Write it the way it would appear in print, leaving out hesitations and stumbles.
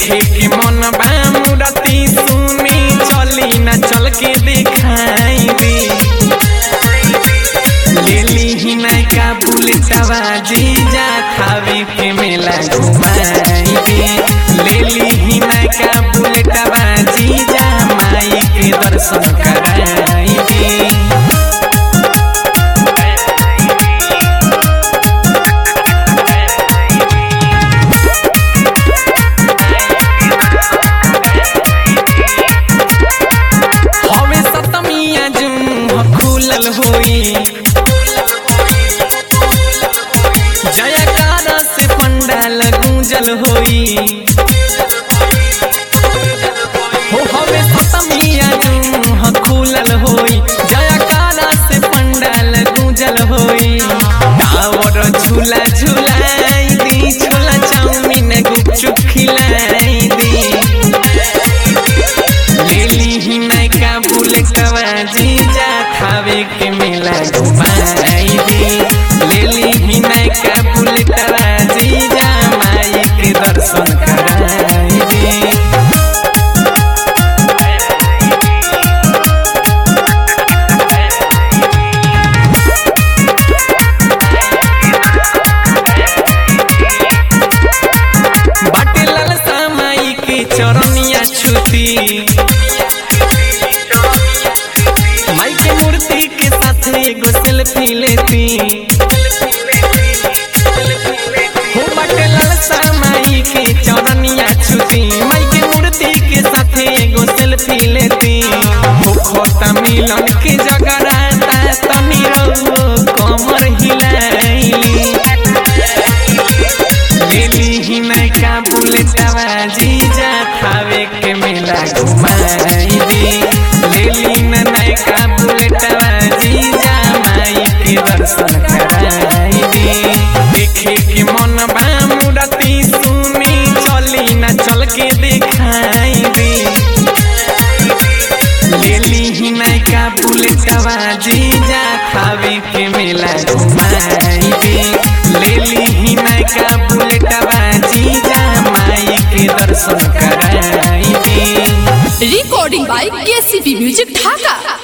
देखे के मन बा मूर्ति सुनी चली ना चल के दिखाई दी लेली ही नायका बुलेटवा जीजा थावे के मेला घुमाई दी लेली ही नायका बुलेटवा जीजा माई के दर्शन कराई दी। होई जयकारा से पंडाल गूंजल होई हो हवे सतमिया जूह खुलल होई जयकारा से पंडाल गूंजल होई टावर झूला झूलाई दी छोला चाउमीन गुपचुप खिलाई दी लेली ही नायका बुलेटवा जीजा थावे के मेला घुमाई दी लेली ही नायका बुलेटवा जीजा माई के दर्शन कराई दी। बाटे लालसा माई के चरनिया छुती माई के मूर्ति के साथ एगो सेल्फी लेती हो बाटे लालसा माई के चरनिया छुती माई के मूर्ति के साथ एगो सेल्फी लेती हो खोता मिलन के जगराता तनी रहो कमर हिलाइली लेली ही नायका बुलेटवा जीजा थावे के मेला घुमाई दी लेली नायका बुलेटवा जीजा माई के दर्शन कराई दी देखे के मन बा मूर्ति सुनी चली ना चल के दिखाई दी लेली ही नायका बुलेटवा जीजा थावे के मेला घुमाई दी लेली ही नायका बुलेटवा जीजा माई के दर्शन कराई दी। Recording by KCP music Dhaka.